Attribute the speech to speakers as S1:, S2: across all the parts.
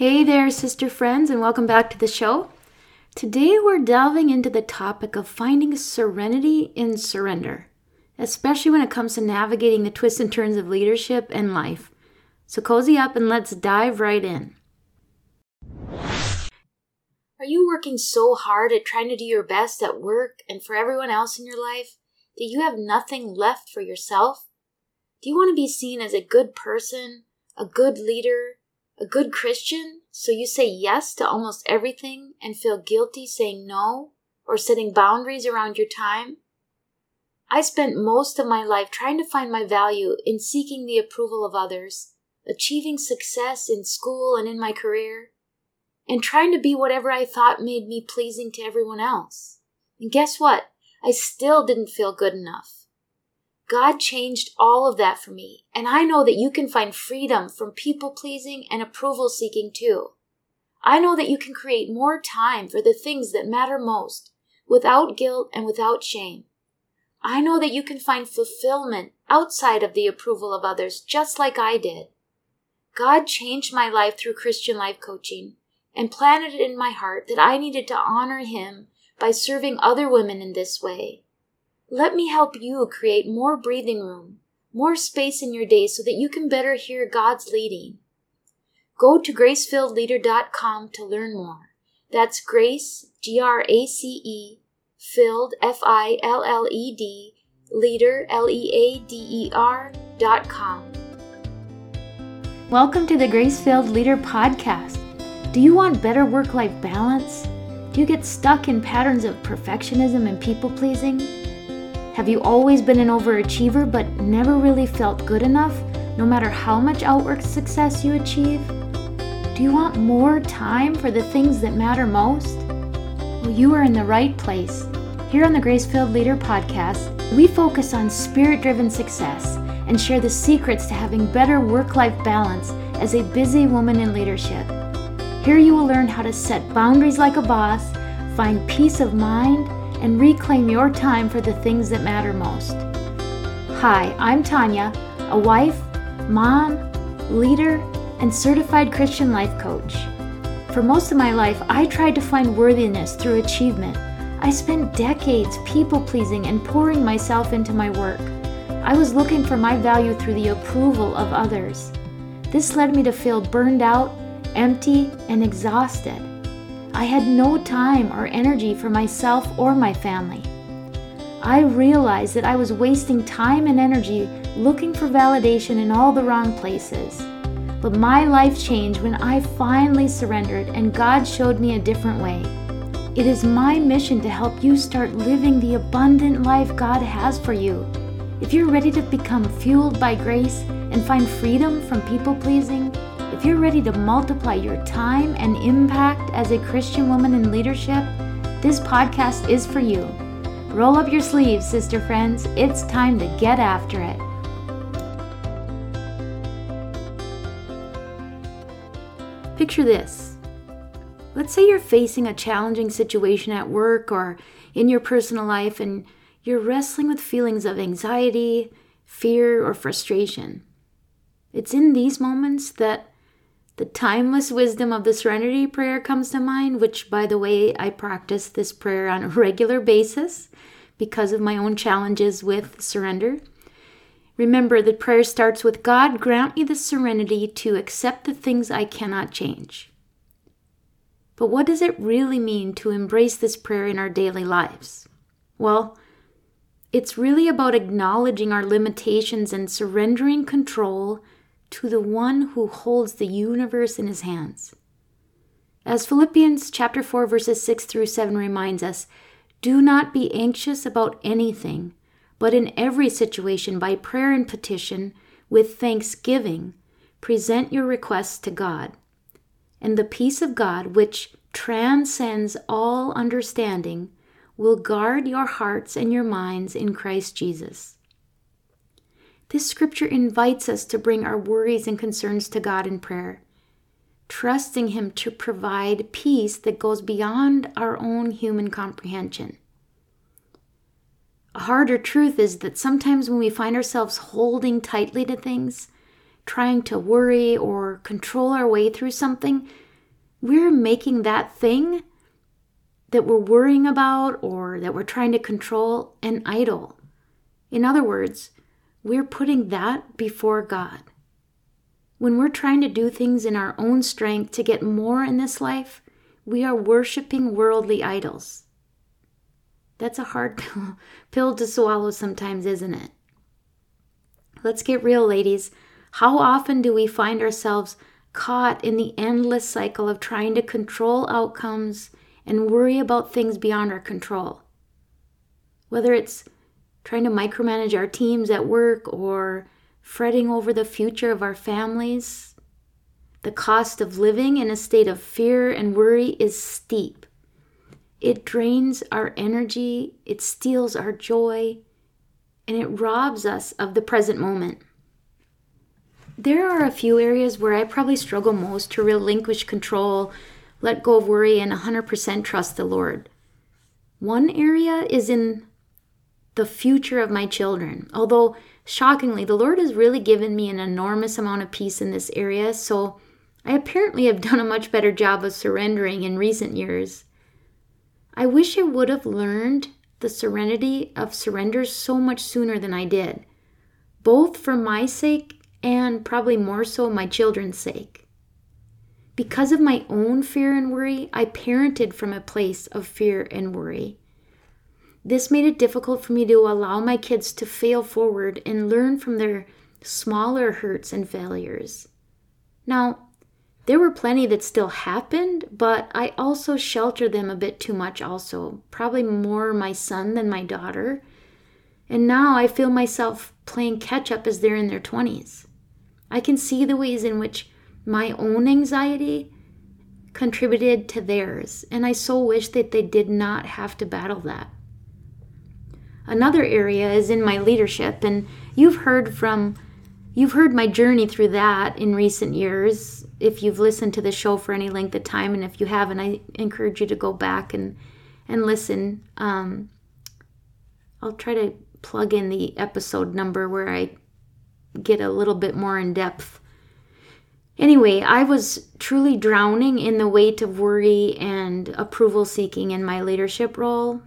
S1: Hey there, sister friends, and welcome back to the show. Today we're delving into the topic of finding serenity in surrender, especially when it comes to navigating the twists and turns of leadership and life. So cozy up and let's dive right in. Are you working so hard at trying to do your best at work and for everyone else in your life that you have nothing left for yourself? Do you want to be seen as a good person, a good leader, a good Christian, so you say yes to almost everything and feel guilty saying no or setting boundaries around your time? I spent most of my life trying to find my value in seeking the approval of others, achieving success in school and in my career, and trying to be whatever I thought made me pleasing to everyone else. And guess what? I still didn't feel good enough. God changed all of that for me, and I know that you can find freedom from people-pleasing and approval-seeking too. I know that you can create more time for the things that matter most, without guilt and without shame. I know that you can find fulfillment outside of the approval of others, just like I did. God changed my life through Christian life coaching, and planted it in my heart that I needed to honor Him by serving other women in this way. Let me help you create more breathing room, more space in your day so that you can better hear God's leading. Go to gracefilledleader.com to learn more. That's Grace, Grace, filled, Filled, leader, leader.com. Welcome to the Grace-Filled Leader Podcast. Do you want better work-life balance? Do you get stuck in patterns of perfectionism and people-pleasing? Have you always been an overachiever but never really felt good enough, no matter how much outward success you achieve? Do you want more time for the things that matter most? Well, you are in the right place. Here on the Grace-Filled Leader Podcast, we focus on spirit-driven success and share the secrets to having better work-life balance as a busy woman in leadership. Here you will learn how to set boundaries like a boss, find peace of mind, and reclaim your time for the things that matter most. Hi, I'm Tanya, a wife, mom, leader, and certified Christian life coach. For most of my life, I tried to find worthiness through achievement. I spent decades people-pleasing and pouring myself into my work. I was looking for my value through the approval of others. This led me to feel burned out, empty, and exhausted. I had no time or energy for myself or my family. I realized that I was wasting time and energy looking for validation in all the wrong places. But my life changed when I finally surrendered and God showed me a different way. It is my mission to help you start living the abundant life God has for you. If you're ready to become fueled by grace and find freedom from people-pleasing, if you're ready to multiply your time and impact as a Christian woman in leadership, this podcast is for you. Roll up your sleeves, sister friends. It's time to get after it. Picture this. Let's say you're facing a challenging situation at work or in your personal life and you're wrestling with feelings of anxiety, fear, or frustration. It's in these moments that the timeless wisdom of the Serenity Prayer comes to mind, which, by the way, I practice this prayer on a regular basis because of my own challenges with surrender. Remember, the prayer starts with, God, grant me the serenity to accept the things I cannot change. But what does it really mean to embrace this prayer in our daily lives? Well, it's really about acknowledging our limitations and surrendering control to the one who holds the universe in his hands. As Philippians chapter 4, verses 6 through 7 reminds us, do not be anxious about anything, but in every situation by prayer and petition, with thanksgiving, present your requests to God. And the peace of God, which transcends all understanding, will guard your hearts and your minds in Christ Jesus. This scripture invites us to bring our worries and concerns to God in prayer, trusting Him to provide peace that goes beyond our own human comprehension. A harder truth is that sometimes when we find ourselves holding tightly to things, trying to worry or control our way through something, we're making that thing that we're worrying about or that we're trying to control an idol. In other words, we're putting that before God. When we're trying to do things in our own strength to get more in this life, we are worshiping worldly idols. That's a hard pill to swallow sometimes, isn't it? Let's get real, ladies. How often do we find ourselves caught in the endless cycle of trying to control outcomes and worry about things beyond our control? Whether it's trying to micromanage our teams at work or fretting over the future of our families, the cost of living in a state of fear and worry is steep. It drains our energy, it steals our joy, and it robs us of the present moment. There are a few areas where I probably struggle most to relinquish control, let go of worry, and 100% trust the Lord. One area is in the future of my children. Although, shockingly, the Lord has really given me an enormous amount of peace in this area, so I apparently have done a much better job of surrendering in recent years. I wish I would have learned the serenity of surrender so much sooner than I did, both for my sake and probably more so my children's sake. Because of my own fear and worry, I parented from a place of fear and worry. This made it difficult for me to allow my kids to fail forward and learn from their smaller hurts and failures. Now, there were plenty that still happened, but I also sheltered them a bit too much also, probably more my son than my daughter. And now I feel myself playing catch up as they're in their 20s. I can see the ways in which my own anxiety contributed to theirs, and I so wish that they did not have to battle that. Another area is in my leadership, and you've heard my journey through that in recent years. If you've listened to the show for any length of time, and if you haven't, I encourage you to go back and listen. I'll try to plug in the episode number where I get a little bit more in depth. Anyway, I was truly drowning in the weight of worry and approval seeking in my leadership role.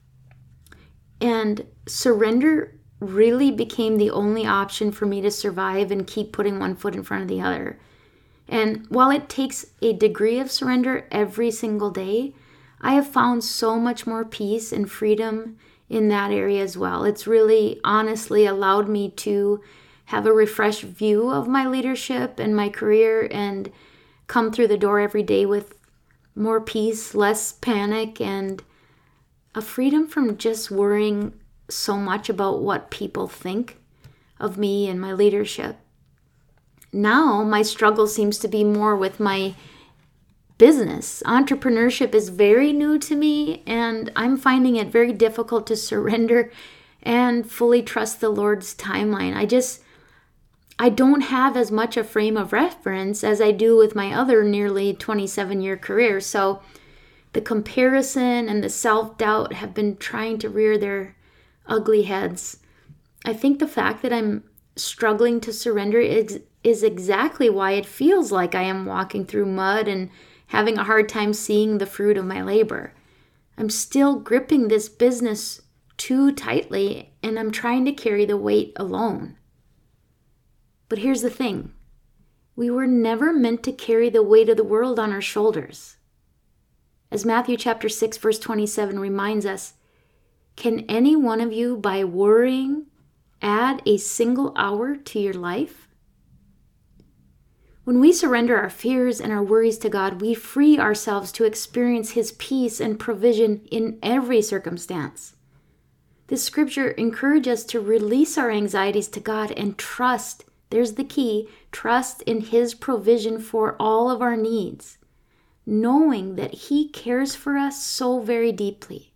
S1: And surrender really became the only option for me to survive and keep putting one foot in front of the other. And while it takes a degree of surrender every single day, I have found so much more peace and freedom in that area as well. It's really honestly allowed me to have a refreshed view of my leadership and my career and come through the door every day with more peace, less panic, and a freedom from just worrying so much about what people think of me and my leadership. Now, my struggle seems to be more with my business. Entrepreneurship is very new to me, and I'm finding it very difficult to surrender and fully trust the Lord's timeline. I don't have as much a frame of reference as I do with my other nearly 27-year career. So the comparison and the self-doubt have been trying to rear their ugly heads. I think the fact that I'm struggling to surrender is exactly why it feels like I am walking through mud and having a hard time seeing the fruit of my labor. I'm still gripping this business too tightly, and I'm trying to carry the weight alone. But here's the thing. We were never meant to carry the weight of the world on our shoulders. As Matthew chapter 6, verse 27 reminds us, can any one of you, by worrying, add a single hour to your life? When we surrender our fears and our worries to God, we free ourselves to experience His peace and provision in every circumstance. This scripture encourages us to release our anxieties to God and trust, there's the key, trust in His provision for all of our needs, knowing that He cares for us so very deeply.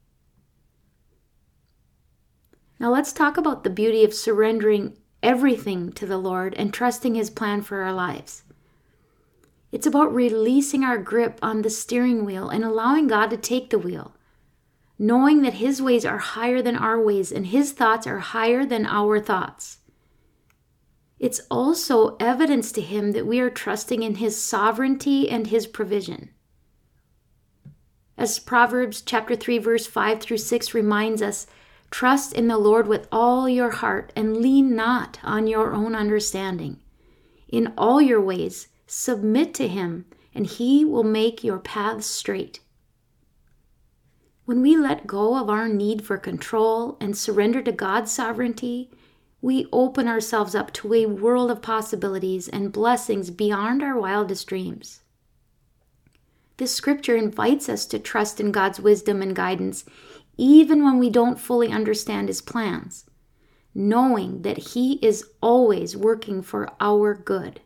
S1: Now let's talk about the beauty of surrendering everything to the Lord and trusting His plan for our lives. It's about releasing our grip on the steering wheel and allowing God to take the wheel, knowing that His ways are higher than our ways and His thoughts are higher than our thoughts. It's also evidence to Him that we are trusting in His sovereignty and His provision. As Proverbs chapter 3, verse 5 through 6 reminds us, trust in the Lord with all your heart and lean not on your own understanding. In all your ways, submit to Him, and He will make your paths straight. When we let go of our need for control and surrender to God's sovereignty, we open ourselves up to a world of possibilities and blessings beyond our wildest dreams. This scripture invites us to trust in God's wisdom and guidance, even when we don't fully understand His plans, knowing that He is always working for our good.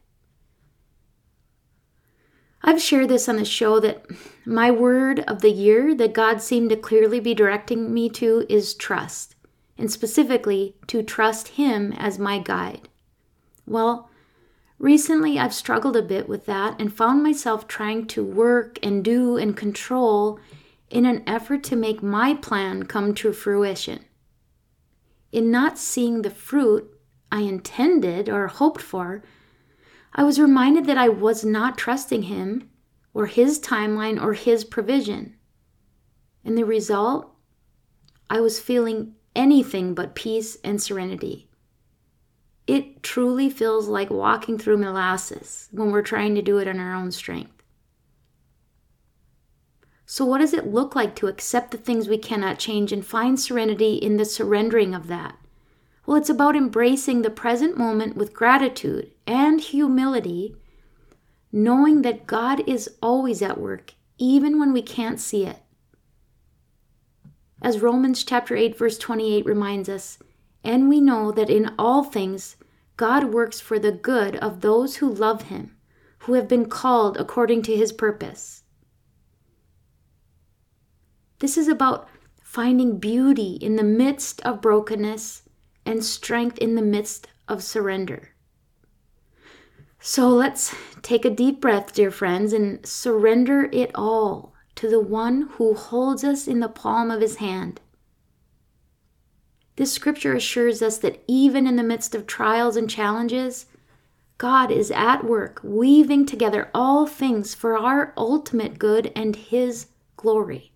S1: I've shared this on the show that my word of the year that God seemed to clearly be directing me to is trust, and specifically to trust Him as my guide. Well, recently I've struggled a bit with that and found myself trying to work and do and control in an effort to make my plan come to fruition. In not seeing the fruit I intended or hoped for, I was reminded that I was not trusting Him or His timeline or His provision. And the result, I was feeling anything but peace and serenity. It truly feels like walking through molasses when we're trying to do it on our own strength. So what does it look like to accept the things we cannot change and find serenity in the surrendering of that? Well, it's about embracing the present moment with gratitude and humility, knowing that God is always at work, even when we can't see it. As Romans chapter 8, verse 28 reminds us, and we know that in all things God works for the good of those who love Him, who have been called according to His purpose. This is about finding beauty in the midst of brokenness and strength in the midst of surrender. So let's take a deep breath, dear friends, and surrender it all to the one who holds us in the palm of His hand. This scripture assures us that even in the midst of trials and challenges, God is at work, weaving together all things for our ultimate good and His glory.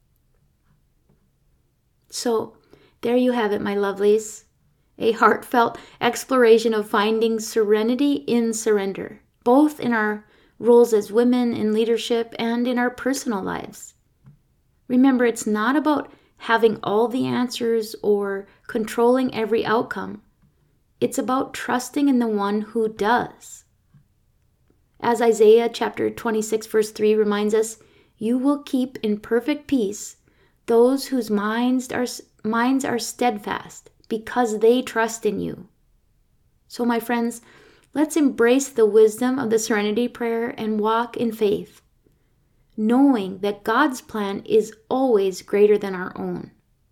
S1: So, there you have it, my lovelies. A heartfelt exploration of finding serenity in surrender, both in our roles as women in leadership and in our personal lives. Remember, it's not about having all the answers or controlling every outcome. It's about trusting in the one who does. As Isaiah chapter 26 verse 3 reminds us, you will keep in perfect peace those whose minds are steadfast, because they trust in you. So my friends, let's embrace the wisdom of the Serenity Prayer and walk in faith, knowing that God's plan is always greater than our own.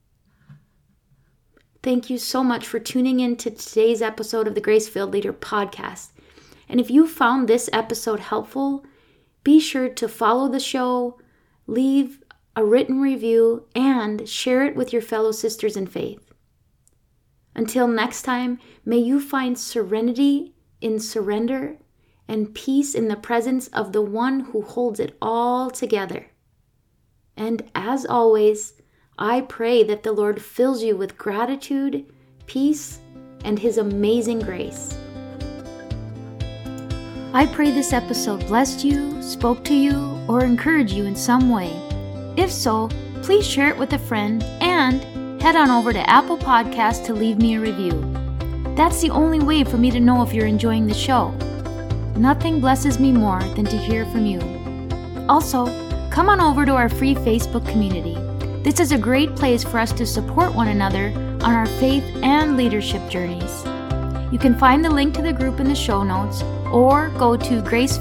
S1: Thank you so much for tuning in to today's episode of the Grace-Filled Leader podcast. And if you found this episode helpful, be sure to follow the show, leave a written review, and share it with your fellow sisters in faith. Until next time, may you find serenity in surrender and peace in the presence of the one who holds it all together. And as always, I pray that the Lord fills you with gratitude, peace, and His amazing grace. I pray this episode blessed you, spoke to you, or encouraged you in some way. If so, please share it with a friend and head on over to Apple Podcasts to leave me a review. That's the only way for me to know if you're enjoying the show. Nothing blesses me more than to hear from you. Also, come on over to our free Facebook community. This is a great place for us to support one another on our faith and leadership journeys. You can find the link to the group in the show notes or go to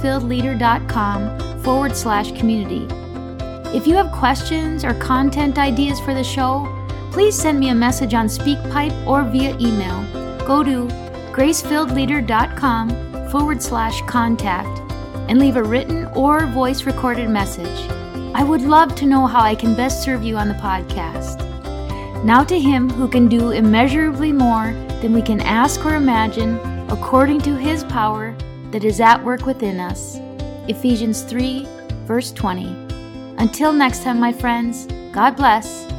S1: gracefilledleader.com/community. If you have questions or content ideas for the show, please send me a message on SpeakPipe or via email. Go to gracefilledleader.com/contact and leave a written or voice recorded message. I would love to know how I can best serve you on the podcast. Now to Him who can do immeasurably more than we can ask or imagine, according to His power that is at work within us. Ephesians 3, verse 20. Until next time, my friends, God bless.